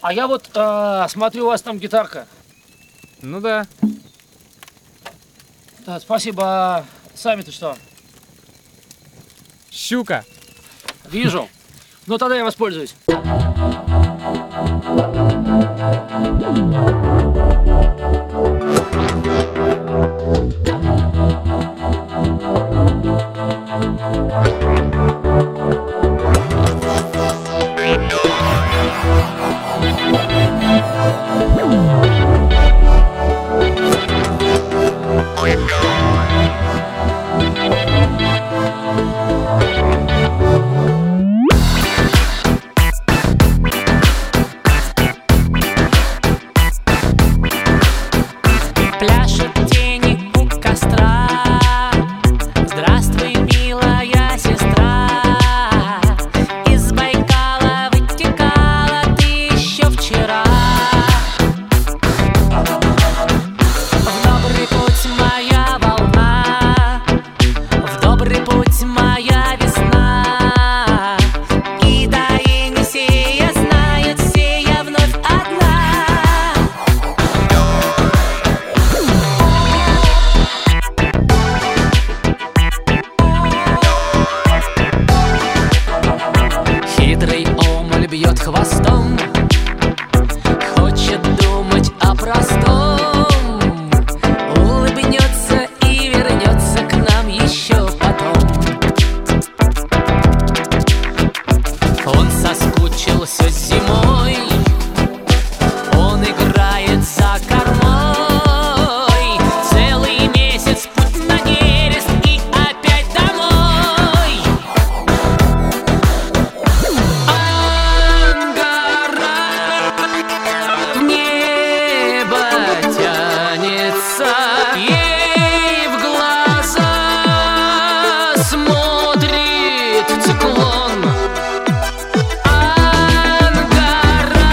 А я вот смотрю, у вас там гитарка. Ну да. Да, спасибо. А сами-то что? Щука. Вижу. Ну тогда я воспользуюсь. Пляшет тени у костра. Здравствуй, милая сестра. Из Байкала вытекала ты еще вчера. В добрый путь моя волна, в добрый путь моя весна. И да и не сея знает, сея вновь одна. Хитрый омуль бьет хвостом, хочет думать о простом. Улыбнется и вернется к нам еще потом. Он соскучился зимой, он играет за кормой. Целый месяц путь на нерест и опять домой. Ангара в небо тянется, ей в глаза смотрит циклон. Ангара,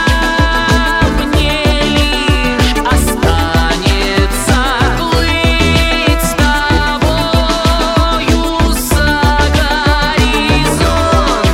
мне лишь останется плыть с тобою за горизонт.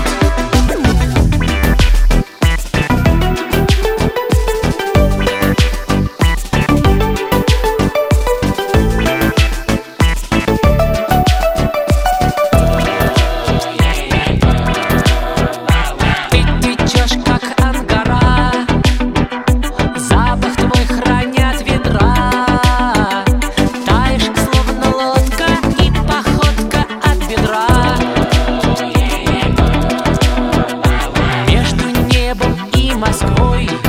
Ты течешь, как ангара, запах твой хранят ветра. Таешь, словно лодка, и походка от бедра. Между небом и Москвой